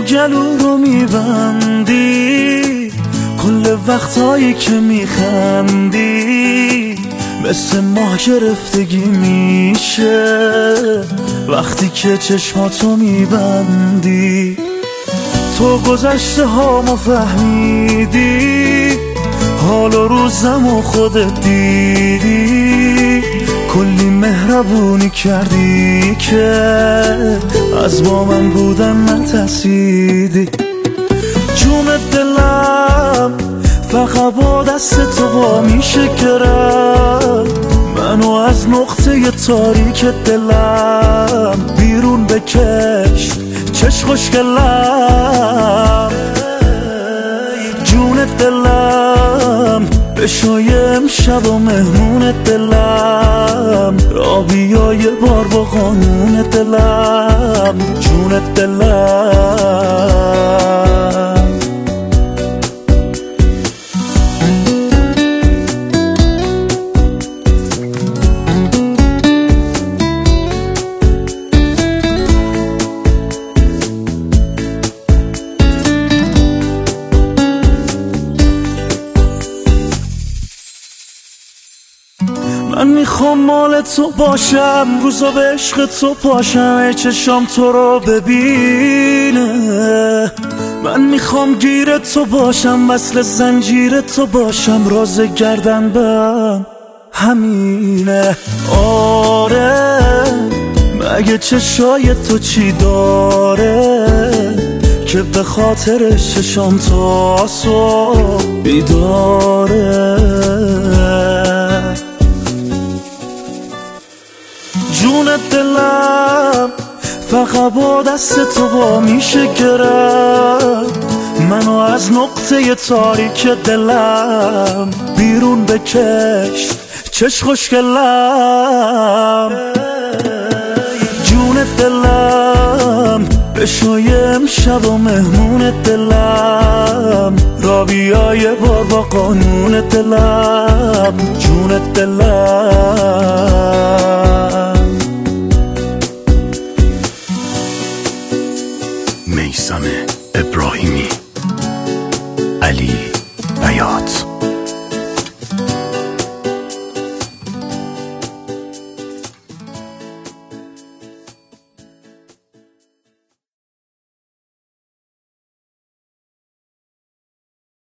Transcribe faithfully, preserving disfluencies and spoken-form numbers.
گلو رو میبندی، کل وقتایی که میخندی مثل ماه گرفتگی میشه وقتی که چشماتو میبندی. تو گذشته هامو فهمیدی، حال و روزمو خودت دیدی، کلی مهربونی کردی که از با من بودن نترسیدی. جون دلم فقط با دست تو وا میشه کرد منو از نقطه تاریک دلم بیرون بکش چش خوشگلم. جون دلم بشای امشب و مهمون دلم، را بیا یه بار با قانون دلم. جون دلم من میخوام مال تو باشم، روزا به عشق تو پاشم، ای چشام تو رو ببینه. من میخوام گیر تو باشم، وصل زنجیر تو باشم، راز گردن بم همینه. آره مگه چشای تو چی داره که به خاطرش چشام تا صبح بیداره. جون دلم فقط با دست تو وا میشه گرفت منو از نقطه تاریک دلم بیرون بکش چش خوشگلم. جون دلم بشای امشب و مهمون دلم، را بیا یه بار با قانون دلم. جون دلم